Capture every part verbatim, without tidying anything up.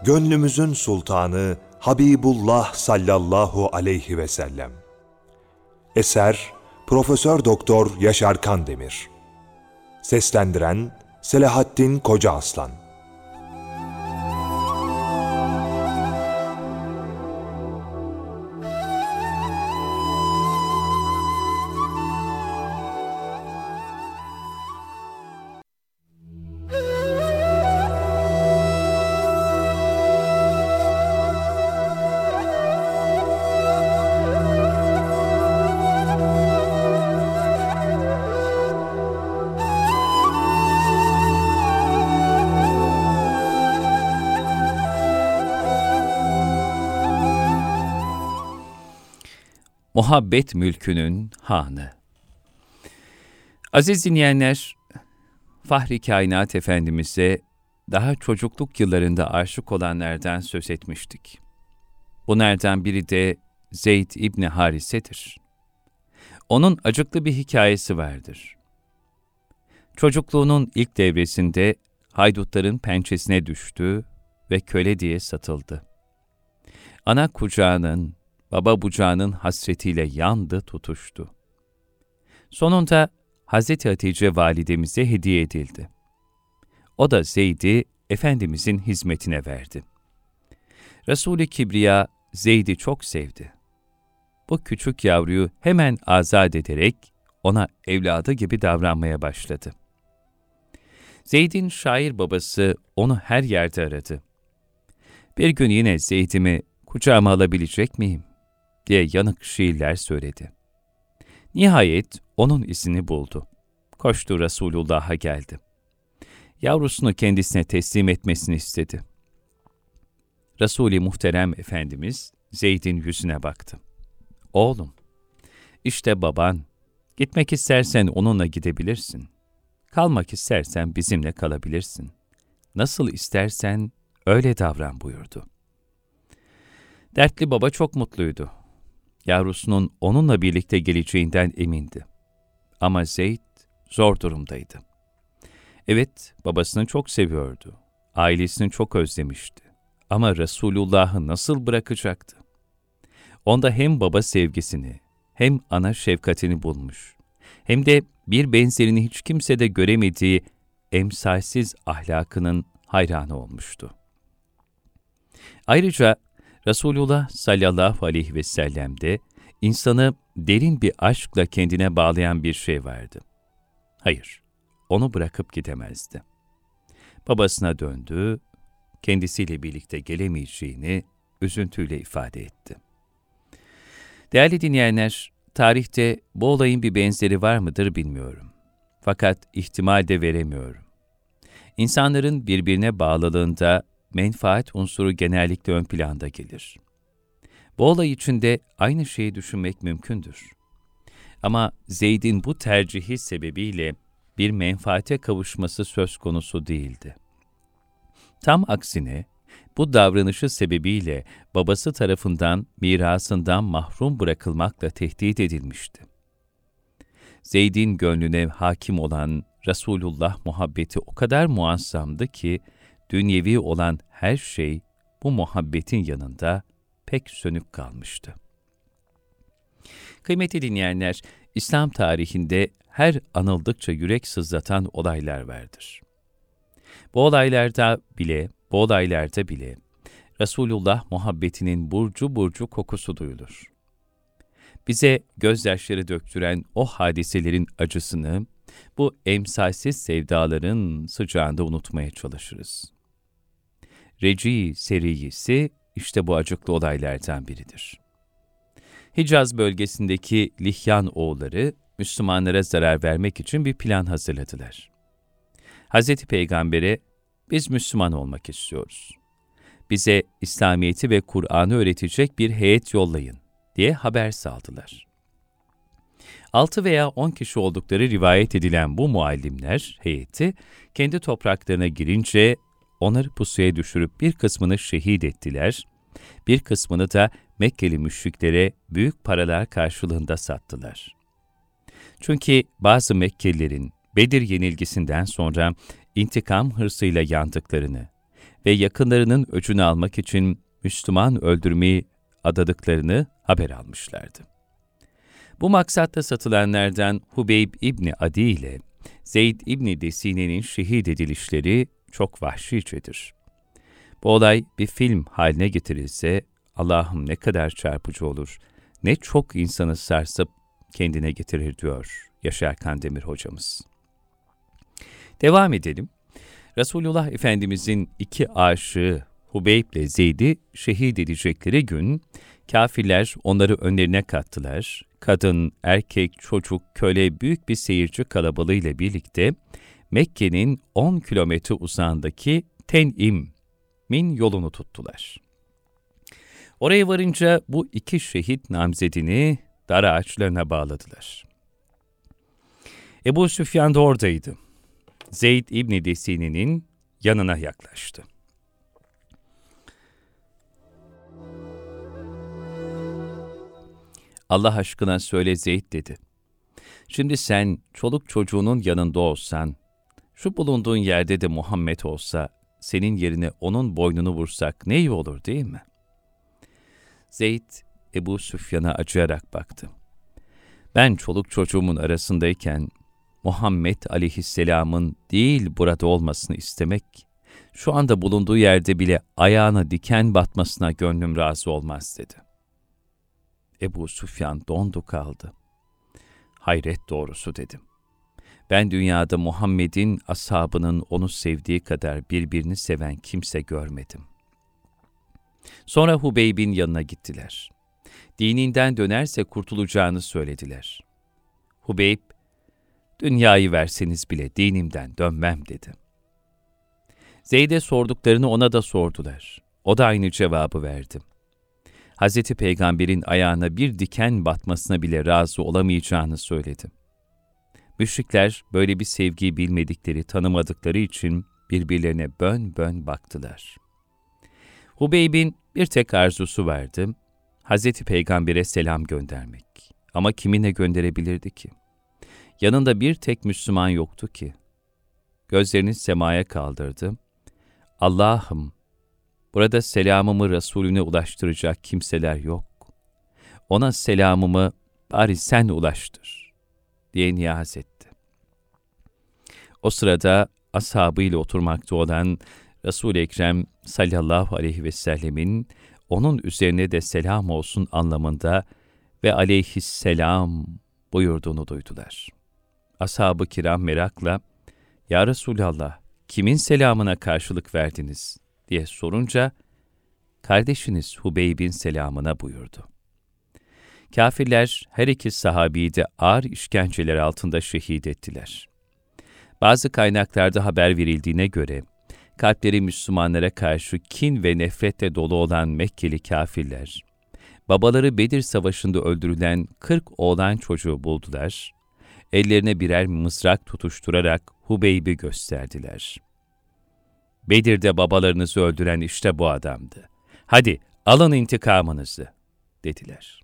gönlümüzün sultanı Habibullah sallallahu aleyhi ve sellem. Eser Profesör Doktor Yaşar Kandemir. Seslendiren Selahattin Kocaaslan. Muhabbet Mülkünün Hanı. Aziz dinleyenler, Fahri Kainat Efendimiz'e daha çocukluk yıllarında aşık olanlardan söz etmiştik. Bunlardan biri de Zeyd İbni Harise'dir. Onun acıklı bir hikayesi vardır. Çocukluğunun ilk devresinde haydutların pençesine düştü ve köle diye satıldı. Ana kucağının, baba bucağının hasretiyle yandı, tutuştu. Sonunda Hazreti Hatice validemize hediye edildi. O da Zeyd'i Efendimizin hizmetine verdi. Resul-i Kibriya Zeyd'i çok sevdi. Bu küçük yavruyu hemen azat ederek ona evladı gibi davranmaya başladı. Zeyd'in şair babası onu her yerde aradı. Bir gün yine Zeyd'imi kucağıma alabilecek miyim diye yanık şiirler söyledi. Nihayet onun izini buldu. Koştu Resulullah'a geldi. Yavrusunu kendisine teslim etmesini istedi. Resul-i Muhterem Efendimiz Zeyd'in yüzüne baktı. Oğlum, işte baban, gitmek istersen onunla gidebilirsin. Kalmak istersen bizimle kalabilirsin. Nasıl istersen öyle davran buyurdu. Dertli baba çok mutluydu. Yavrusunun onunla birlikte geleceğinden emindi. Ama Zeyd zor durumdaydı. Evet, babasını çok seviyordu. Ailesini çok özlemişti. Ama Resulullah'ı nasıl bırakacaktı? Onda hem baba sevgisini, hem ana şefkatini bulmuş, hem de bir benzerini hiç kimsede göremediği emsalsiz ahlakının hayranı olmuştu. Ayrıca Resulullah sallallahu aleyhi ve sellem'de insanı derin bir aşkla kendine bağlayan bir şey vardı. Hayır, onu bırakıp gidemezdi. Babasına döndü, kendisiyle birlikte gelemeyeceğini üzüntüyle ifade etti. Değerli dinleyenler, tarihte bu olayın bir benzeri var mıdır bilmiyorum. Fakat ihtimal de veremiyorum. İnsanların birbirine bağlılığında menfaat unsuru genellikle ön planda gelir. Bu olay için de aynı şeyi düşünmek mümkündür. Ama Zeyd'in bu tercihi sebebiyle bir menfaate kavuşması söz konusu değildi. Tam aksine, bu davranışı sebebiyle babası tarafından mirasından mahrum bırakılmakla tehdit edilmişti. Zeyd'in gönlüne hakim olan Resulullah muhabbeti o kadar muazzamdı ki, dünyevi olan her şey bu muhabbetin yanında pek sönük kalmıştı. Kıymetli dinleyenler, İslam tarihinde her anıldıkça yürek sızlatan olaylar vardır. Bu olaylarda bile, bu olaylarda bile Resulullah muhabbetinin burcu burcu kokusu duyulur. Bize gözyaşları döktüren o hadiselerin acısını, bu emsalsiz sevdaların sıcağında unutmaya çalışırız. Reci seriyesi işte bu acıklı olaylardan biridir. Hicaz bölgesindeki Lihyan oğulları Müslümanlara zarar vermek için bir plan hazırladılar. Hazreti Peygamber'e biz Müslüman olmak istiyoruz. Bize İslamiyet'i ve Kur'an'ı öğretecek bir heyet yollayın diye haber saldılar. Altı veya on kişi oldukları rivayet edilen bu muallimler heyeti kendi topraklarına girince onları pusuya düşürüp bir kısmını şehit ettiler, bir kısmını da Mekkeli müşriklere büyük paralar karşılığında sattılar. Çünkü bazı Mekkelilerin Bedir yenilgisinden sonra intikam hırsıyla yandıklarını ve yakınlarının öcünü almak için Müslüman öldürmeyi adadıklarını haber almışlardı. Bu maksatla satılanlardan Hubeyb İbni Adi ile Zeyd İbni Desine'nin şehit edilişleri çok vahşicedir. Bu olay bir film haline getirilse, Allah'ım ne kadar çarpıcı olur, ne çok insanı sarsıp kendine getirir diyor Yaşar Kandemir hocamız. Devam edelim. Resulullah Efendimizin iki aşığı Hubeyb ile Zeyd'i şehit edecekleri gün, kâfirler onları önlerine kattılar. Kadın, erkek, çocuk, köle büyük bir seyirci kalabalığıyla birlikte Mekke'nin on kilometre uzağındaki Ten'im'in yolunu tuttular. Oraya varınca bu iki şehit namzedini dar ağaçlarına bağladılar. Ebu Süfyan da oradaydı. Zeyd İbni Desine'nin yanına yaklaştı. Allah aşkına söyle Zeyd dedi. Şimdi sen çoluk çocuğunun yanında olsan, şu bulunduğun yerde de Muhammed olsa, senin yerine onun boynunu vursak ne iyi olur değil mi? Zeyd, Ebu Süfyan'a acıyarak baktı. Ben çoluk çocuğumun arasındayken, Muhammed aleyhisselamın değil burada olmasını istemek, şu anda bulunduğu yerde bile ayağına diken batmasına gönlüm razı olmaz dedi. Ebu Süfyan dondu kaldı. Hayret doğrusu dedim. Ben dünyada Muhammed'in ashabının onu sevdiği kadar birbirini seven kimse görmedim. Sonra Hubeyb'in yanına gittiler. Dininden dönerse kurtulacağını söylediler. Hubeyb, dünyayı verseniz bile dinimden dönmem dedi. Zeyd'e sorduklarını ona da sordular. O da aynı cevabı verdi. Hazreti Peygamber'in ayağına bir diken batmasına bile razı olamayacağını söyledi. Müşrikler böyle bir sevgiyi bilmedikleri, tanımadıkları için birbirlerine bön bön baktılar. Hubeyb'in bir tek arzusu vardı, Hazreti Peygamber'e selam göndermek. Ama kimine gönderebilirdi ki? Yanında bir tek Müslüman yoktu ki. Gözlerini semaya kaldırdı. Allah'ım, burada selamımı Resulüne ulaştıracak kimseler yok. Ona selamımı bari sen ulaştır diye niyaz etti. O sırada ashabıyla oturmakta olan Resul-i Ekrem sallallahu aleyhi ve sellemin onun üzerine de selam olsun anlamında ve aleyhisselam buyurduğunu duydular. Ashab-ı kiram merakla, "Ya Resulallah, kimin selamına karşılık verdiniz?" diye sorunca, "Kardeşiniz Hubeyb'in selamına" buyurdu. Kâfirler her iki sahabeyi de ağır işkenceler altında şehit ettiler. Bazı kaynaklarda haber verildiğine göre, kalpleri Müslümanlara karşı kin ve nefretle dolu olan Mekkeli kâfirler, babaları Bedir Savaşı'nda öldürülen kırk oğlan çocuğu buldular, ellerine birer mızrak tutuşturarak Hubeyb'i gösterdiler. "Bedir'de babalarınızı öldüren işte bu adamdı. Hadi alın intikamınızı," dediler.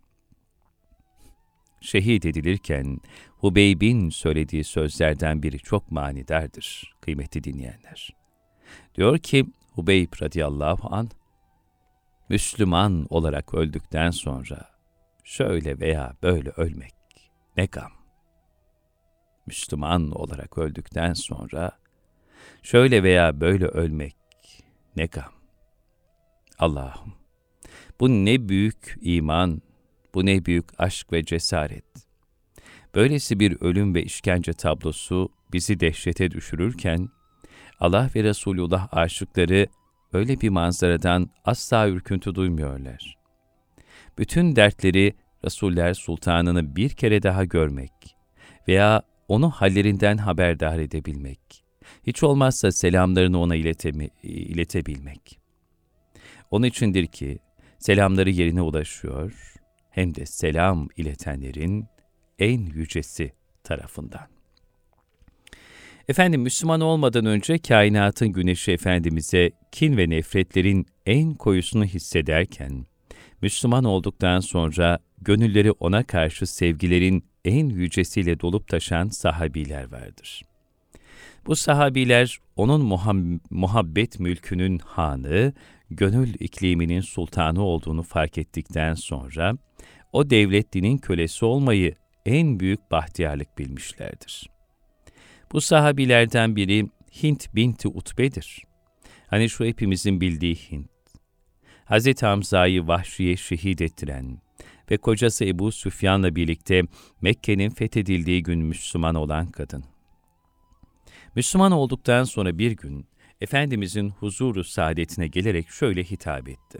Şehit edilirken Hubeyb'in söylediği sözlerden biri çok manidardır kıymetli dinleyenler. Diyor ki Hubeyb radıyallahu anh, Müslüman olarak öldükten sonra şöyle veya böyle ölmek ne gam. Müslüman olarak öldükten sonra şöyle veya böyle ölmek ne gam. Allah'ım, bu ne büyük iman, bu ne büyük aşk ve cesaret. Böylesi bir ölüm ve işkence tablosu bizi dehşete düşürürken, Allah ve Resulullah aşıkları öyle bir manzaradan asla ürküntü duymuyorlar. Bütün dertleri Resuller Sultanını bir kere daha görmek veya onu hallerinden haberdar edebilmek, hiç olmazsa selamlarını ona iletemi, iletebilmek. Onun içindir ki selamları yerine ulaşıyor, hem de selam iletenlerin en yücesi tarafından. Efendim, Müslüman olmadan önce kainatın güneşi Efendimiz'e kin ve nefretlerin en koyusunu hissederken, Müslüman olduktan sonra gönülleri ona karşı sevgilerin en yücesiyle dolup taşan sahabiler vardır. Bu sahabiler onun muham- muhabbet mülkünün hanı, gönül ikliminin sultanı olduğunu fark ettikten sonra, o devletlinin kölesi olmayı en büyük bahtiyarlık bilmişlerdir. Bu sahabilerden biri Hint binti Utbe'dir. Hani şu hepimizin bildiği Hint. Hazreti Hamza'yı Vahşi'ye şehit ettiren ve kocası Ebu Süfyan'la birlikte Mekke'nin fethedildiği gün Müslüman olan kadın. Müslüman olduktan sonra bir gün Efendimizin huzuru saadetine gelerek şöyle hitap etti.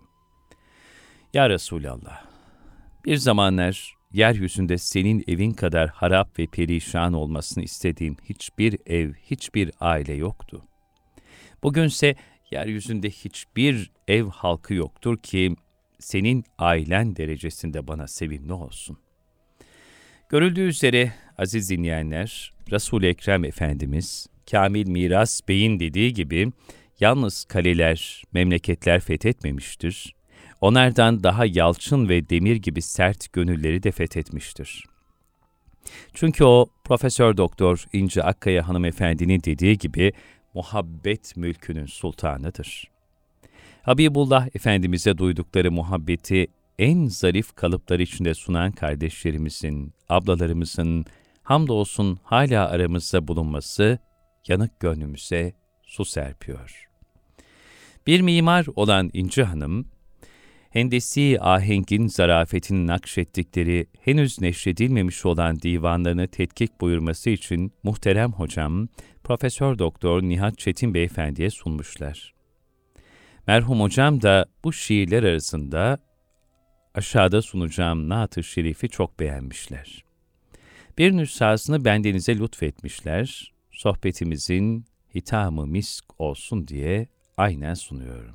Ya Resulallah, bir zamanlar yeryüzünde senin evin kadar harap ve perişan olmasını istediğim hiçbir ev, hiçbir aile yoktu. Bugünse yeryüzünde hiçbir ev halkı yoktur ki senin ailen derecesinde bana sevimli olsun. Görüldüğü üzere aziz dinleyenler, Resul-i Ekrem Efendimiz, Kamil Miras Bey'in dediği gibi yalnız kaleler, memleketler fethetmemiştir. Onlardan daha yalçın ve demir gibi sert gönülleri de fethetmiştir. Çünkü o, Profesör Doktor İnci Akkaya hanımefendinin dediği gibi muhabbet mülkünün sultanıdır. Habibullah Efendimiz'e duydukları muhabbeti en zarif kalıplar içinde sunan kardeşlerimizin, ablalarımızın hamdolsun hala aramızda bulunması yanık gönlümüze su serpiyor. Bir mimar olan İnci Hanım, Hendesi ahengin zarafetini nakşettikleri henüz neşredilmemiş olan divanlarını tetkik buyurması için muhterem hocam Profesör Doktor Nihat Çetin Beyefendi'ye sunmuşlar. Merhum hocam da bu şiirler arasında aşağıda sunacağım Naat-ı Şerif'i çok beğenmişler. Bir nüshasını bendenize lütfetmişler, sohbetimizin hitamı misk olsun diye aynen sunuyorum.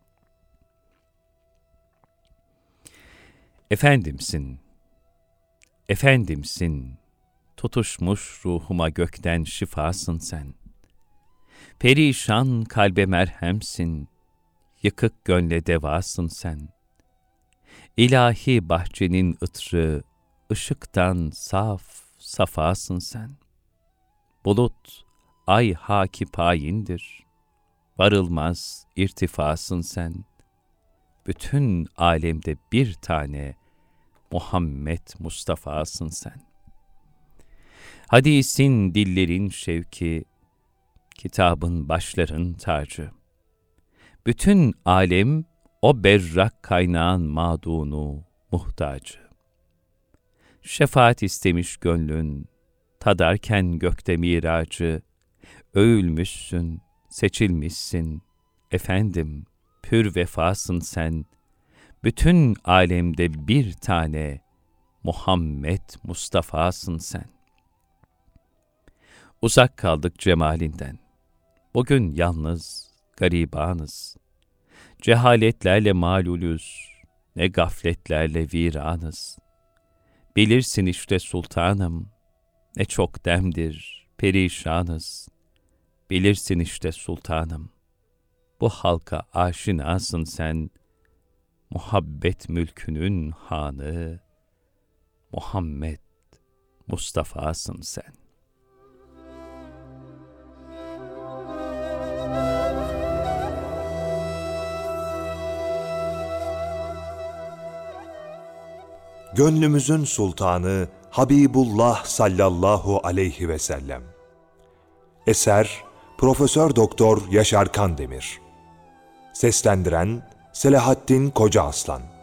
Efendimsin, Efendimsin, tutuşmuş ruhuma gökten şifasın sen. Perişan kalbe merhemsin, yıkık gönle devasın sen. İlahi bahçenin ıtrı, ışıktan saf, safasın sen. Bulut, ay haki payindir, varılmaz irtifasın sen. Bütün alemde bir tane Muhammed Mustafa'sın sen. Hadisin dillerin şevki, kitabın başların tacı. Bütün alem o berrak kaynağın madunu, muhtacı. Şefaat istemiş gönlün, tadarken gökte miracı. Övülmüşsün, seçilmişsin, efendim, pür vefasın sen. Bütün alemde bir tane Muhammed Mustafa'sın sen. Uzak kaldık cemalinden. Bugün yalnız, garibanız. Cehaletlerle malulüz, ne gafletlerle viranız. Bilirsin işte sultanım, ne çok demdir, perişanız. Bilirsin işte sultanım, bu halka aşinasın sen. Muhabbet mülkünün hanı, Muhammed Mustafa'sın sen. Gönlümüzün sultanı Habibullah sallallahu aleyhi ve sellem. Eser Profesör Doktor Yaşar Kandemir. Seslendiren Selahattin Kocaaslan.